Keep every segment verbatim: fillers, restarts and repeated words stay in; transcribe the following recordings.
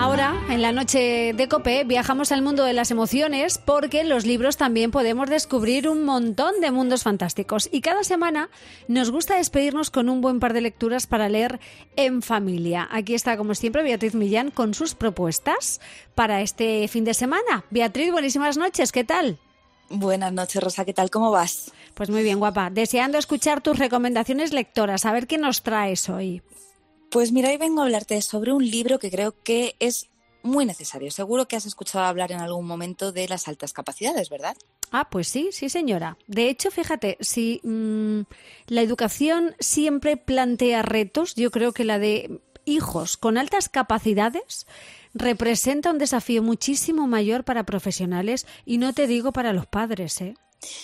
Ahora, en la noche de COPE, viajamos al mundo de las emociones porque en los libros también podemos descubrir un montón de mundos fantásticos. Y cada semana nos gusta despedirnos con un buen par de lecturas para leer en familia. Aquí está, como siempre, Beatriz Millán con sus propuestas para este fin de semana. Beatriz, buenísimas noches, ¿qué tal? Buenas noches, Rosa, ¿qué tal? ¿Cómo vas? Pues muy bien, guapa. Deseando escuchar tus recomendaciones lectoras. A ver qué nos traes hoy. Pues mira, hoy vengo a hablarte sobre un libro que creo que es muy necesario. Seguro que has escuchado hablar en algún momento de las altas capacidades, ¿verdad? Ah, pues sí, sí señora. De hecho, fíjate, si mmm, la educación siempre plantea retos, yo creo que la de hijos con altas capacidades representa un desafío muchísimo mayor para profesionales y no te digo para los padres, ¿eh?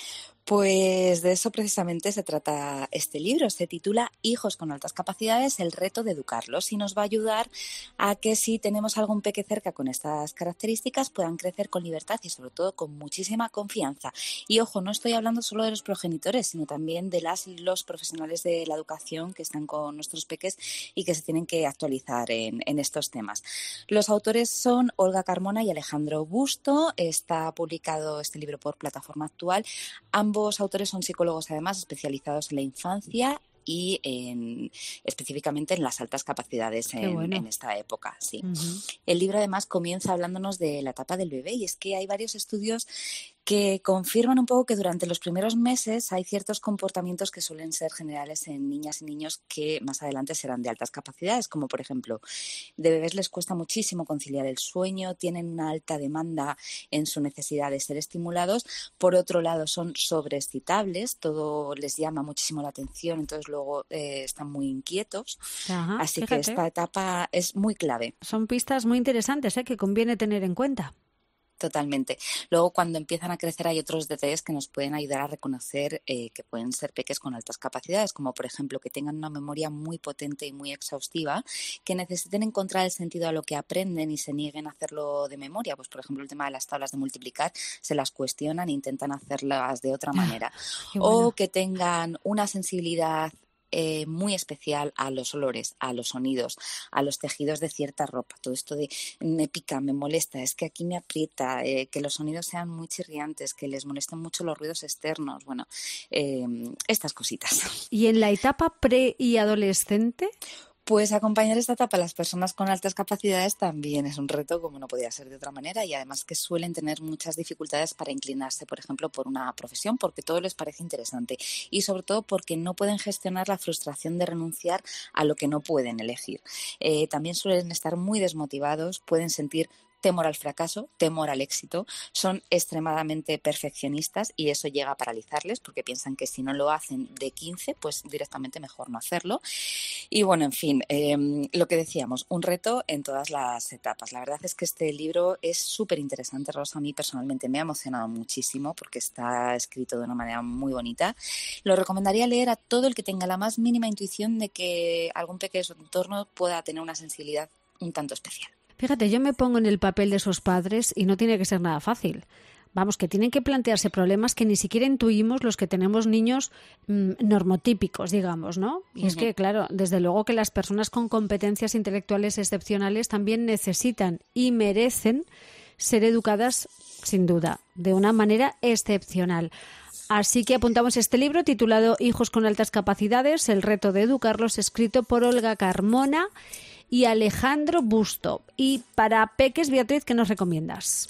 Pues de eso precisamente se trata este libro. Se titula Hijos con altas capacidades, el reto de educarlos, y nos va a ayudar a que si tenemos algún peque cerca con estas características puedan crecer con libertad y sobre todo con muchísima confianza. Y ojo, no estoy hablando solo de los progenitores, sino también de las los profesionales de la educación que están con nuestros peques y que se tienen que actualizar en, en estos temas. Los autores son Olga Carmona y Alejandro Busto. Está publicado este libro por Plataforma Actual. Ambos autores son psicólogos, además, especializados en la infancia y en, específicamente en las altas capacidades en, bueno. en esta época. Sí. Uh-huh. El libro, además, comienza hablándonos de la etapa del bebé, y es que hay varios estudios que confirman un poco que durante los primeros meses hay ciertos comportamientos que suelen ser generales en niñas y niños que más adelante serán de altas capacidades, como por ejemplo, de bebés les cuesta muchísimo conciliar el sueño, tienen una alta demanda en su necesidad de ser estimulados, por otro lado son sobreexcitables, todo les llama muchísimo la atención, entonces luego eh, están muy inquietos. Ajá, así fíjate. Que esta etapa es muy clave. Son pistas muy interesantes, ¿eh? Que conviene tener en cuenta. Totalmente. Luego, cuando empiezan a crecer, hay otros detalles que nos pueden ayudar a reconocer eh, que pueden ser peques con altas capacidades, como por ejemplo que tengan una memoria muy potente y muy exhaustiva, que necesiten encontrar el sentido a lo que aprenden y se nieguen a hacerlo de memoria. Pues por ejemplo, el tema de las tablas de multiplicar, se las cuestionan e intentan hacerlas de otra manera. Bueno. O que tengan una sensibilidad Eh, muy especial a los olores, a los sonidos, a los tejidos de cierta ropa. Todo esto de me pica, me molesta, es que aquí me aprieta, eh, que los sonidos sean muy chirriantes, que les molesten mucho los ruidos externos, bueno, eh, estas cositas. ¿Y en la etapa pre y adolescente? Pues acompañar esta etapa a las personas con altas capacidades también es un reto, como no podía ser de otra manera, y además que suelen tener muchas dificultades para inclinarse, por ejemplo, por una profesión, porque todo les parece interesante y sobre todo porque no pueden gestionar la frustración de renunciar a lo que no pueden elegir. Eh, también suelen estar muy desmotivados, pueden sentir temor al fracaso, temor al éxito, son extremadamente perfeccionistas y eso llega a paralizarles porque piensan que si no lo hacen de quince, pues directamente mejor no hacerlo. Y bueno, en fin, eh, lo que decíamos, un reto en todas las etapas. La verdad es que este libro es súper interesante, Rosa. A mí personalmente me ha emocionado muchísimo porque está escrito de una manera muy bonita. Lo recomendaría leer a todo el que tenga la más mínima intuición de que algún pequeño de su entorno pueda tener una sensibilidad un tanto especial. Fíjate, yo me pongo en el papel de sus padres y no tiene que ser nada fácil. Vamos, que tienen que plantearse problemas que ni siquiera intuimos los que tenemos niños mmm, normotípicos, digamos, ¿no? Y uh-huh. es que, claro, desde luego que las personas con competencias intelectuales excepcionales también necesitan y merecen ser educadas, sin duda, de una manera excepcional. Así que apuntamos este libro titulado Hijos con altas capacidades, el reto de educarlos, escrito por Olga Carmona y Alejandro Busto. Y para peques, Beatriz, ¿qué nos recomiendas?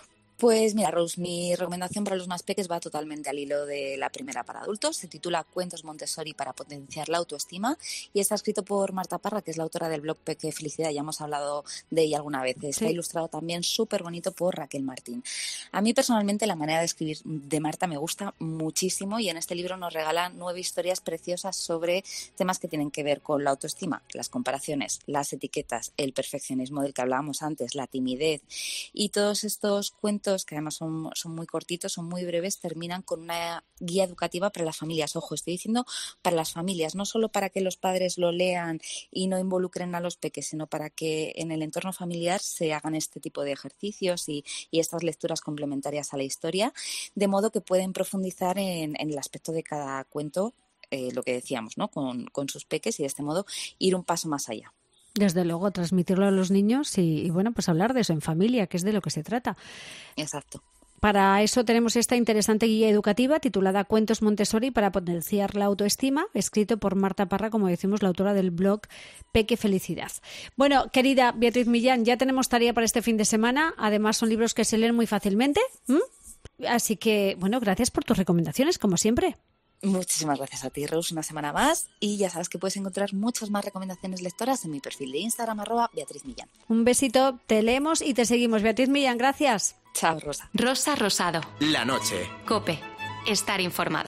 Pues mira, Rose, mi recomendación para los más peques va totalmente al hilo de la primera para adultos. Se titula Cuentos Montessori para potenciar la autoestima y está escrito por Marta Parra, que es la autora del blog Peque Felicidad. Ya hemos hablado de ella alguna vez. Está sí. ilustrado también súper bonito por Raquel Martín. A mí personalmente la manera de escribir de Marta me gusta muchísimo y en este libro nos regala nueve historias preciosas sobre temas que tienen que ver con la autoestima, las comparaciones, las etiquetas, el perfeccionismo del que hablábamos antes, la timidez y todos estos cuentos que además son, son muy cortitos, son muy breves, terminan con una guía educativa para las familias. Ojo, estoy diciendo para las familias, no solo para que los padres lo lean y no involucren a los peques, sino para que en el entorno familiar se hagan este tipo de ejercicios y, y estas lecturas complementarias a la historia, de modo que pueden profundizar en, en el aspecto de cada cuento, eh, lo que decíamos, ¿no? Con, con sus peques y de este modo ir un paso más allá. Desde luego, transmitirlo a los niños y, y bueno, pues hablar de eso en familia, que es de lo que se trata. Exacto. Para eso tenemos esta interesante guía educativa titulada Cuentos Montessori para potenciar la autoestima, escrito por Marta Parra, como decimos, la autora del blog Peque Felicidad. Bueno, querida Beatriz Millán, ya tenemos tarea para este fin de semana. Además, son libros que se leen muy fácilmente. ¿Mm? Así que, bueno, gracias por tus recomendaciones, como siempre. Muchísimas gracias a ti, Rose, una semana más. Y ya sabes que puedes encontrar muchas más recomendaciones lectoras en mi perfil de Instagram, arroba Beatriz Millán. Un besito, te leemos y te seguimos. Beatriz Millán, gracias. Chao, Rosa. Rosa Rosado. La noche. COPE. Estar informado.